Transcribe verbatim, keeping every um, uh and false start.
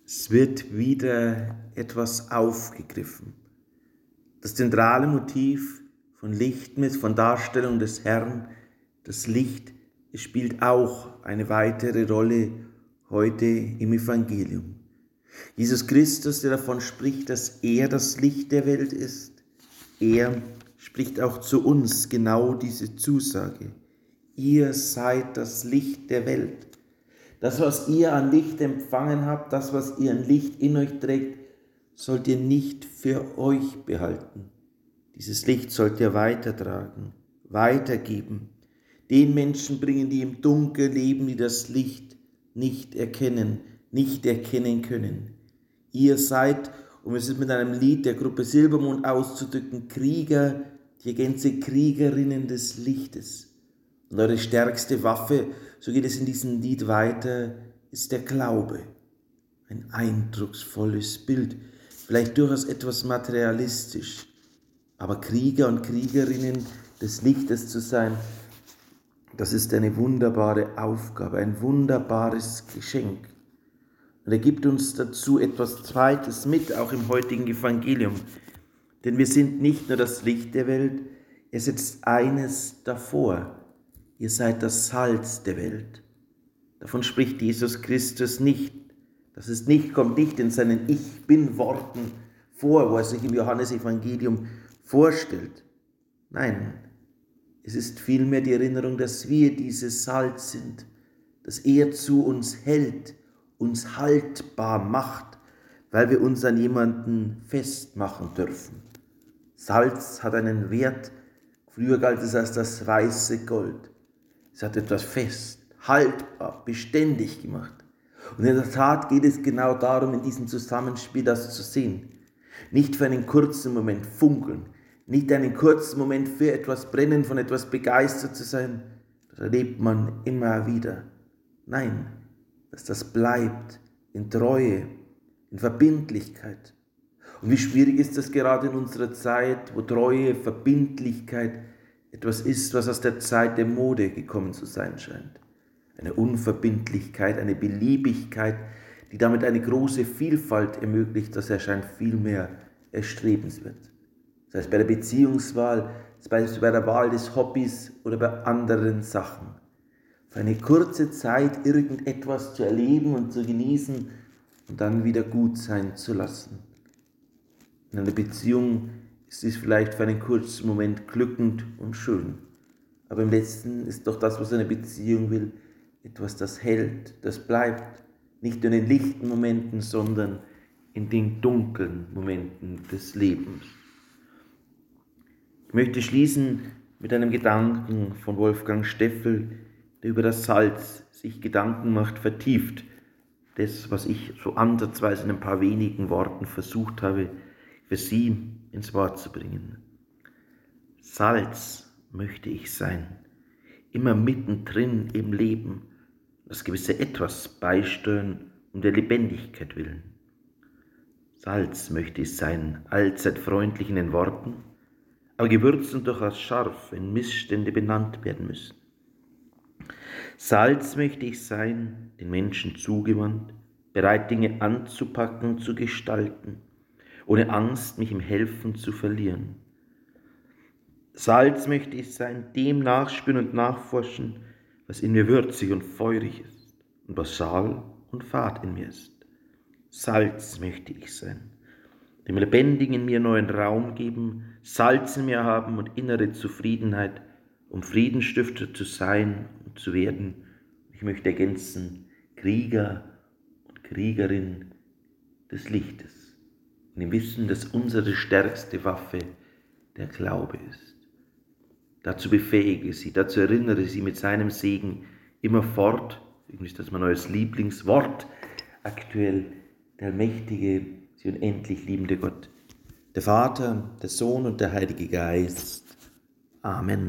Es wird wieder etwas aufgegriffen. Das zentrale Motiv von Lichtmess, von Darstellung des Herrn, das Licht, es spielt auch eine weitere Rolle heute im Evangelium. Jesus Christus, der davon spricht, dass er das Licht der Welt ist, er spricht auch zu uns genau diese Zusage. Ihr seid das Licht der Welt. Das, was ihr an Licht empfangen habt, das, was ihr an Licht in euch trägt, sollt ihr nicht für euch behalten. Dieses Licht sollt ihr weitertragen, weitergeben. Den Menschen bringen, die im Dunkel leben, die das Licht nicht erkennen, nicht erkennen können. Ihr seid, um es mit einem Lied der Gruppe Silbermond auszudrücken, Krieger, die ergänze Kriegerinnen des Lichtes. Und eure stärkste Waffe, so geht es in diesem Lied weiter, ist der Glaube. Ein eindrucksvolles Bild, vielleicht durchaus etwas materialistisch, aber Krieger und Kriegerinnen des Lichtes zu sein, das ist eine wunderbare Aufgabe, ein wunderbares Geschenk. Und er gibt uns dazu etwas Zweites mit, auch im heutigen Evangelium. Denn wir sind nicht nur das Licht der Welt, er setzt eines davor. Ihr seid das Salz der Welt. Davon spricht Jesus Christus nicht. Das ist nicht, kommt nicht in seinen Ich Bin-Worten vor, wo er sich im Johannesevangelium vorstellt. Nein, es ist vielmehr die Erinnerung, dass wir dieses Salz sind, dass er zu uns hält, uns haltbar macht, weil wir uns an jemanden festmachen dürfen. Salz hat einen Wert, früher galt es als das weiße Gold. Es hat etwas fest, haltbar, beständig gemacht. Und in der Tat geht es genau darum, in diesem Zusammenspiel das zu sehen. Nicht für einen kurzen Moment funkeln, nicht einen kurzen Moment für etwas brennen, von etwas begeistert zu sein. Das erlebt man immer wieder. Nein, dass das bleibt in Treue, in Verbindlichkeit. Und wie schwierig ist das gerade in unserer Zeit, wo Treue, Verbindlichkeit etwas ist, was aus der Zeit der Mode gekommen zu sein scheint. Eine Unverbindlichkeit, eine Beliebigkeit, die damit eine große Vielfalt ermöglicht, das erscheint vielmehr erstrebenswert. Das heißt bei der Beziehungswahl, sei es bei der Wahl des Hobbys oder bei anderen Sachen. Für eine kurze Zeit irgendetwas zu erleben und zu genießen und dann wieder gut sein zu lassen. In einer Beziehung ist es vielleicht für einen kurzen Moment glückend und schön. Aber im Letzten ist doch das, was eine Beziehung will, etwas, das hält, das bleibt. Nicht nur in den lichten Momenten, sondern in den dunklen Momenten des Lebens. Ich möchte schließen mit einem Gedanken von Wolfgang Steffel, der über das Salz sich Gedanken macht, vertieft. Das, was ich so ansatzweise in ein paar wenigen Worten versucht habe, für Sie ins Wort zu bringen. Salz möchte ich sein, immer mittendrin im Leben, das gewisse Etwas beisteuern um der Lebendigkeit willen. Salz möchte ich sein, allzeit freundlich in den Worten, aber gewürzt durchaus scharf, wenn Missstände benannt werden müssen. Salz möchte ich sein, den Menschen zugewandt, bereit Dinge anzupacken und zu gestalten, ohne Angst, mich im Helfen zu verlieren. Salz möchte ich sein, dem nachspüren und nachforschen, was in mir würzig und feurig ist und was schal und fad in mir ist. Salz möchte ich sein, dem Lebendigen in mir neuen Raum geben, Salz in mir haben und innere Zufriedenheit, um Friedensstifter zu sein und zu werden. Ich möchte ergänzen, Krieger und Kriegerin des Lichtes. Und im Wissen, dass unsere stärkste Waffe der Glaube ist. Dazu befähige sie, dazu erinnere sie mit seinem Segen immerfort, irgendwie ist das mein neues Lieblingswort, aktuell der allmächtige, sie unendlich liebende Gott, der Vater, der Sohn und der Heilige Geist. Amen.